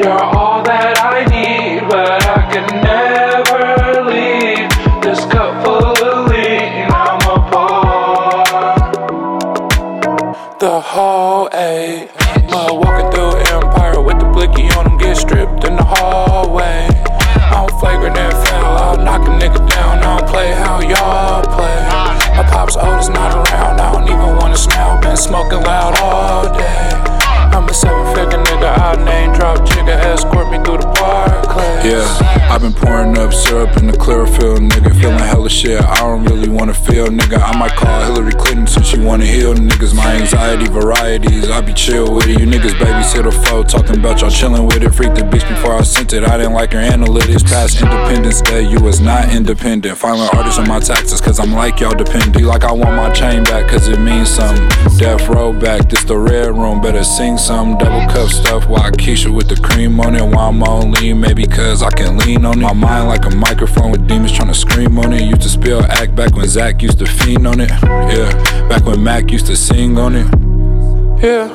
You're all that I need, but I can never leave this cup full of lean. I'ma pour the whole eight. Walking through Empire with the blicky on them, get stripped in the hallway. I'm flagrant and foul, I'll knock a nigga down. I don't play how y'all play. My pop's oldest not around, I don't even wanna smell. Been smoking loud all day. I'm a 7-figure nigga, I'll name drop jigger, escort me through the Barclays. Yeah, I've been pouring up syrup in the chlorophyll, nigga. Feeling hella shit, I don't really wanna feel, nigga. I might call Hillary Clinton since she wanna heal, niggas. My anxiety varieties, I be chill with it. You niggas babysit a foe, talking about y'all chillin' with it. Freaked the bitch before I sent it, I didn't like your analytics. Past Independence Day, you was not independent. Filing artists on my taxes, cause I'm like y'all dependent. Like I want my chain back, cause it means something. Death row back, this the red room, better sing some double cup stuff. Why Keisha with the cream on it? Why I'm on lean? Maybe cause I can lean on it. My mind like a microphone with demons trying to scream on it. Used to spill act back when Zach used to fiend on it. Yeah, back when Mac used to sing on it. Yeah,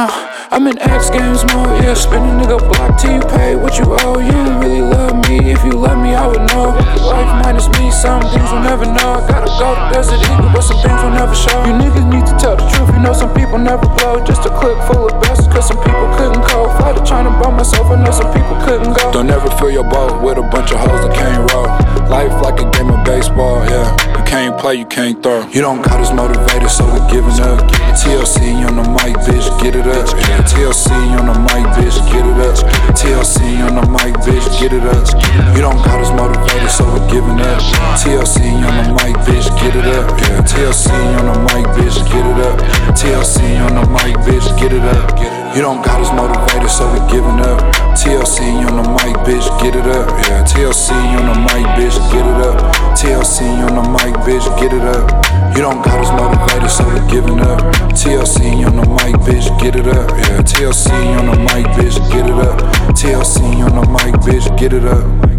I'm in X Games mode, yeah. Spin a nigga block till you pay what you owe. You don't really love me, if you love me I would know. Life minus me, some things we'll never know. I gotta go to Desert Eagle, but some things will never show. You niggas need to tell the truth, you know some people never blow. Just a clip full of bastards, cause some people couldn't go. Fly to China by myself, I know some people couldn't go. Don't ever fill your boat with a bunch of hoes that can't roll. Life like a game of baseball, yeah. You can't play, you can't throw. You don't got us motivated, so we're giving up. TLC on the mic, bitch, get it up. Yeah, TLC on the mic, bitch, get it up. TLC on the mic, bitch, get it up. You don't got us motivated, so we're giving up. TLC on the mic, bitch, get it up. Yeah, TLC on the mic, bitch, get it up. TLC on the mic, bitch, get it up. You don't got us motivated, so we're giving up. TLC on the mic, bitch, get it up. Yeah, TLC on the mic, bitch, get it up. TLC on the mic, bitch, get it up. You don't got us motivated, so we're giving up. TLC on the mic, bitch, get it up. Yeah, TLC on the mic, bitch, get it up. TLC on the mic, bitch, get it up.